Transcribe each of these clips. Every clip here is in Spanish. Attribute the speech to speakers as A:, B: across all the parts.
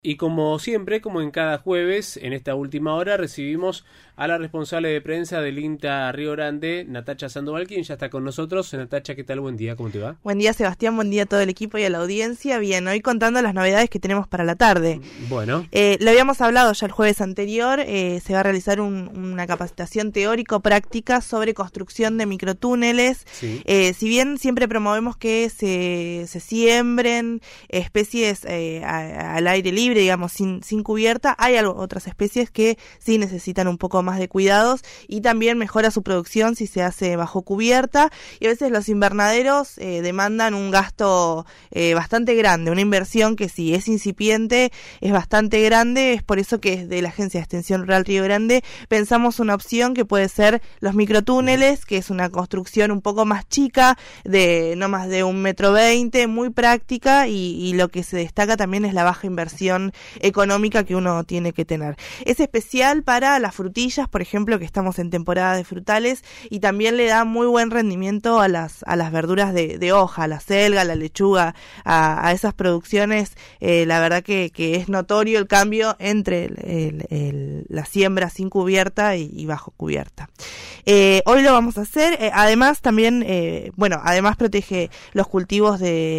A: Y como siempre, como en cada jueves, en esta última hora, recibimos a la responsable de prensa del INTA Río Grande, Natacha Sandoval, quien ya está con nosotros. Natacha, ¿qué tal? Buen día, ¿cómo te va?
B: Buen día, Sebastián, buen día a todo el equipo y a la audiencia. Bien, hoy contando las novedades que tenemos para la tarde.
A: Bueno.
B: Lo habíamos hablado ya el jueves anterior, se va a realizar una capacitación teórico-práctica sobre construcción de microtúneles.
A: Sí.
B: Si bien siempre promovemos que se siembren especies al aire libre, digamos, sin cubierta, hay otras especies que sí necesitan un poco más de cuidados y también mejora su producción si se hace bajo cubierta, y a veces los invernaderos demandan un gasto bastante grande, una inversión que si es incipiente es bastante grande. Es por eso que desde la Agencia de Extensión Rural Río Grande pensamos una opción que puede ser los microtúneles, que es una construcción un poco más chica, de no más de 1,20 m, muy práctica, y lo que se destaca también es la baja inversión económica que uno tiene que tener. Es especial para las frutillas, por ejemplo, que estamos en temporada de frutales, y también le da muy buen rendimiento a las verduras de hoja, a la selga, a la lechuga, a esas producciones. La verdad que es notorio el cambio entre la siembra sin cubierta y bajo cubierta. Hoy lo vamos a hacer. Además también, además protege los cultivos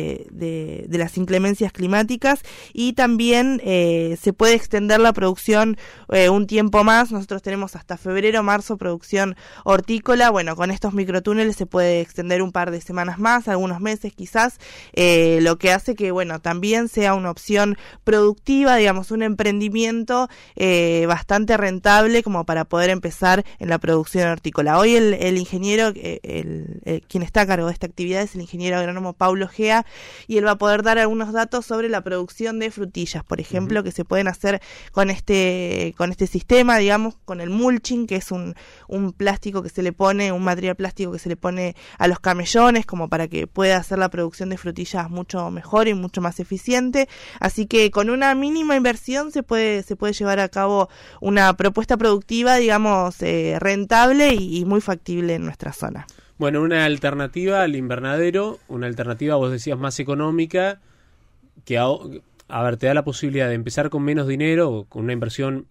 B: de las inclemencias climáticas, y también se puede extender la producción un tiempo más. Nosotros tenemos hasta febrero, marzo producción hortícola. Bueno, con estos microtúneles se puede extender un par de semanas más, algunos meses quizás, lo que hace que, también sea una opción productiva, digamos, un emprendimiento bastante rentable como para poder empezar en la producción hortícola. Hoy el ingeniero, quien está a cargo de esta actividad es el ingeniero agrónomo Paulo Gea, y él va a poder dar algunos datos sobre la producción de frutillas, por ejemplo, que se pueden hacer con este sistema, digamos, con el mulching, que es un plástico que se le pone, un material plástico que se le pone a los camellones como para que pueda hacer la producción de frutillas mucho mejor y mucho más eficiente. Así que con una mínima inversión se puede llevar a cabo una propuesta productiva, digamos, rentable y muy factible en nuestra zona.
A: Bueno, una alternativa al invernadero, una alternativa, vos decías, más económica, que te da la posibilidad de empezar con menos dinero, con una inversión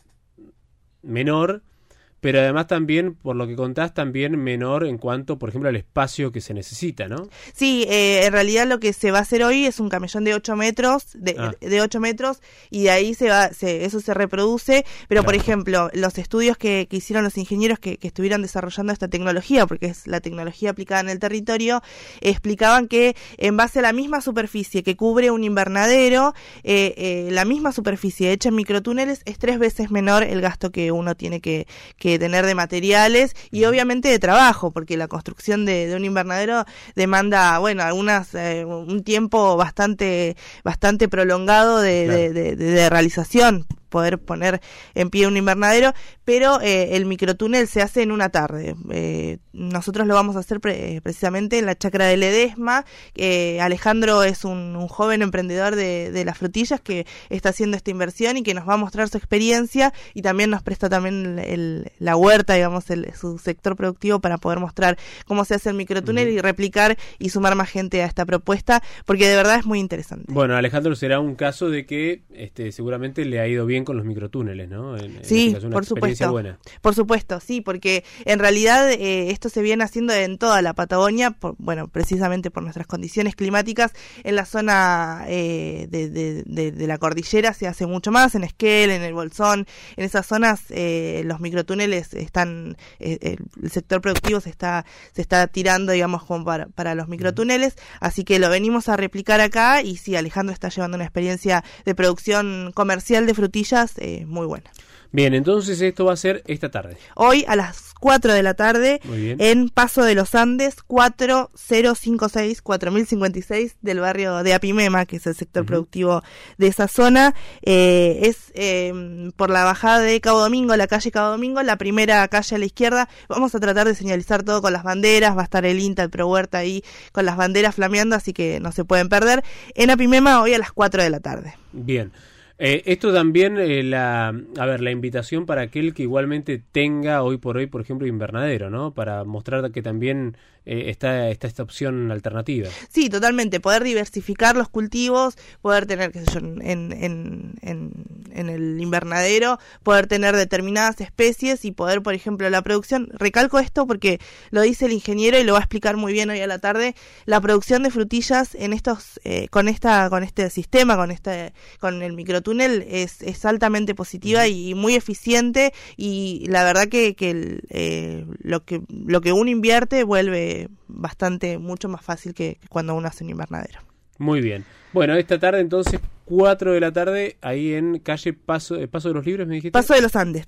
A: menor, pero además también, por lo que contás, también menor en cuanto, por ejemplo, al espacio que se necesita, ¿no?
B: Sí, en realidad lo que se va a hacer hoy es un camellón de 8 metros, de 8 metros, y de ahí eso se reproduce, pero claro. Por ejemplo, los estudios que hicieron los ingenieros que estuvieron desarrollando esta tecnología, porque es la tecnología aplicada en el territorio, explicaban que en base a la misma superficie que cubre un invernadero, la misma superficie hecha en microtúneles es 3 veces menor el gasto que uno tiene que tener de materiales y obviamente de trabajo, porque la construcción de un invernadero demanda, un tiempo bastante prolongado de realización, poder poner en pie un invernadero, pero el microtúnel se hace en una tarde. Nosotros lo vamos a hacer precisamente en la chacra de Ledesma. Alejandro es un joven emprendedor de las frutillas que está haciendo esta inversión y que nos va a mostrar su experiencia, y también nos presta también la huerta, digamos, su sector productivo, para poder mostrar cómo se hace el microtúnel y replicar y sumar más gente a esta propuesta, porque de verdad es muy interesante.
A: Bueno, Alejandro, será un caso de que seguramente le ha ido bien con los microtúneles, ¿no?
B: Sí,
A: este caso,
B: por supuesto.
A: Buena.
B: Por supuesto, sí, porque en realidad esto se viene haciendo en toda la Patagonia, precisamente por nuestras condiciones climáticas. En la zona de la cordillera se hace mucho más, en Esquel, en el Bolsón, en esas zonas los microtúneles están, el sector productivo se está tirando, digamos, como para los microtúneles, así que lo venimos a replicar acá, y sí, Alejandro está llevando una experiencia de producción comercial de frutillas muy buena.
A: Bien, entonces esto va a ser esta tarde.
B: Hoy a las 4 de la tarde, en Paso de los Andes, 4056 del barrio de Apimema, que es el sector productivo de esa zona. Es por la bajada de Cabo Domingo, la calle Cabo Domingo, la primera calle a la izquierda. Vamos a tratar de señalizar todo con las banderas, va a estar el INTA, el Pro Huerta ahí con las banderas flameando, así que no se pueden perder. En Apimema, hoy a las 4 de la tarde.
A: Bien. Esto también, la invitación para aquel que igualmente tenga hoy por hoy, por ejemplo, invernadero, ¿no? Para mostrar que también está esta opción alternativa.
B: Sí, totalmente. Poder diversificar los cultivos, poder tener, qué sé yo, en el invernadero, poder tener determinadas especies y poder, por ejemplo, la producción. Recalco esto porque lo dice el ingeniero y lo va a explicar muy bien hoy a la tarde. La producción de frutillas en estos, con este sistema, con el microtúnel es altamente positiva y muy eficiente, y la verdad que lo que uno invierte vuelve mucho más fácil que cuando uno hace un invernadero.
A: Muy bien. Bueno, esta tarde entonces 4 de la tarde ahí en calle Paso de los Libres, me dijiste.
B: Paso de los Andes,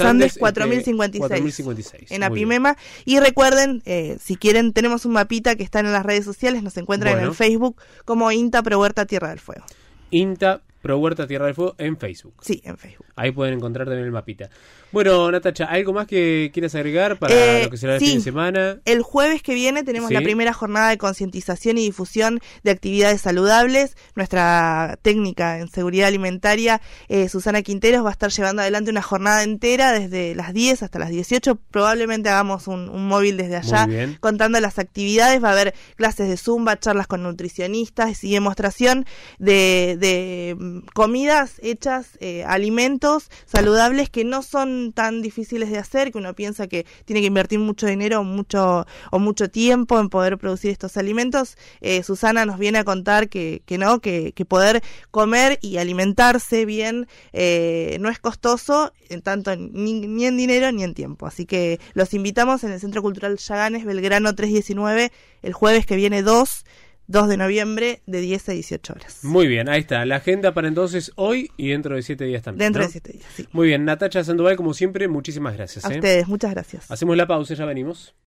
B: 4056. En Apimema. Y recuerden, si quieren, tenemos un mapita que está en las redes sociales, nos encuentran en el Facebook como INTA Pro Huerta Tierra del Fuego. INTA
A: Pro Huerta Tierra del Fuego en Facebook.
B: Sí, en Facebook.
A: Ahí pueden encontrar también el mapita. Bueno, Natacha, ¿algo más que quieras agregar para lo que será el fin de semana?
B: El jueves que viene tenemos la primera jornada de concientización y difusión de actividades saludables. Nuestra técnica en seguridad alimentaria, Susana Quinteros, va a estar llevando adelante una jornada entera desde las 10 hasta las 18. Probablemente hagamos un móvil desde allá contando las actividades. Va a haber clases de zumba, charlas con nutricionistas y demostración de comidas hechas, alimentos saludables que no son tan difíciles de hacer, que uno piensa que tiene que invertir mucho dinero o mucho tiempo en poder producir estos alimentos. Susana nos viene a contar que poder comer y alimentarse bien no es costoso, tanto ni en dinero ni en tiempo. Así que los invitamos en el Centro Cultural Yaganes, Belgrano 319, el jueves que viene 2 de noviembre de 10 a 18 horas.
A: Muy bien, ahí está. La agenda para entonces hoy y dentro de 7 días también.
B: Dentro de 7 días, sí.
A: Muy bien, Natacha Sandoval, como siempre, muchísimas gracias.
B: A ustedes, muchas gracias.
A: Hacemos la pausa, ya venimos.